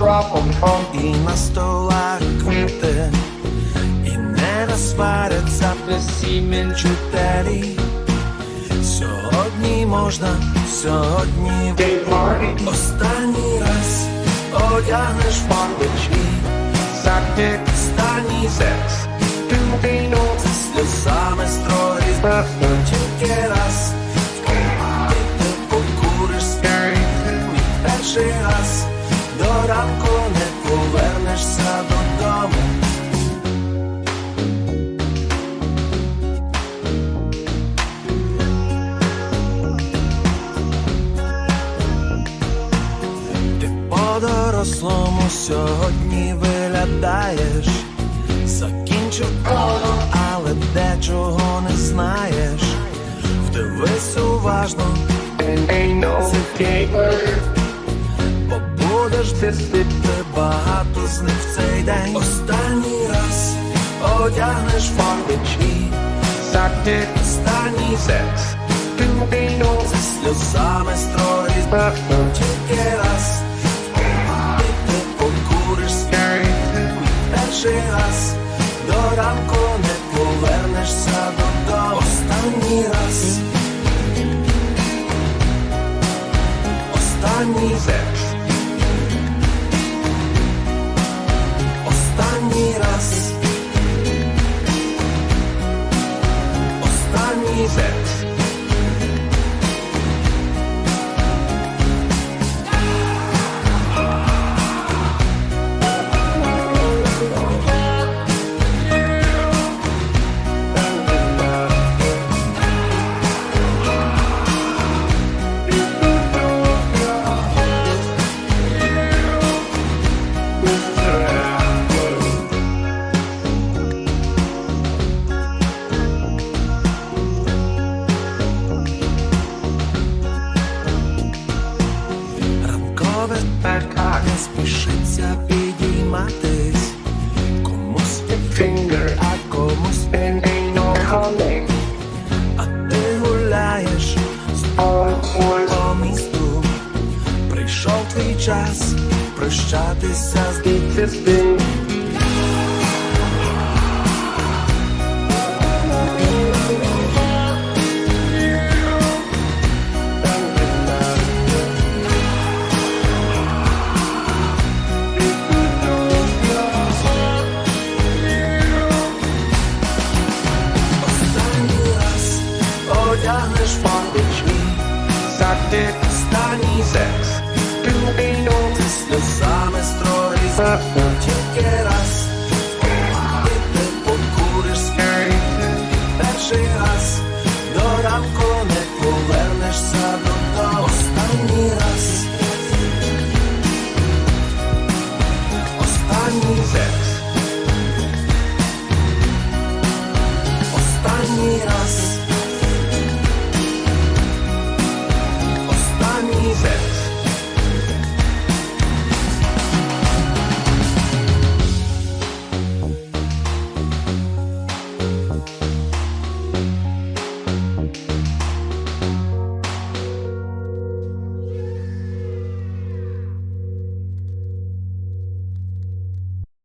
І на столах квіти, і не розсваряться безсім'я вчителі. Сьогодні можна, сьогодні останній раз одягнеш фарбочки, останній секс, зі сльозами строї, тільки раз, ти покуриш мій перший раз, до ранку не повернешся додому. По-дорослому сьогодні виглядаєш, закінчив коло, але дечого не знаєш. Вдивись уважно, бо будеш дивити багато з них в цей день. Останній раз одягнеш фарбочки, останній секс, зі сльозами строї, тільки раз. Перший раз, до ранку не повернешся додому. Останній раз, останній секс, останній раз, останній секс. Не спішиться підійматись, комусь finger, а комусь calling. А ти гуляєш по місту, прийшов твій час прощатися з дитинством. Одягнеш фарбочки, останній секс, зі сльозами строї, тільки раз, ти покуриш перший раз, до ранку не повернешся додому. Останній раз, останній секс, останній раз.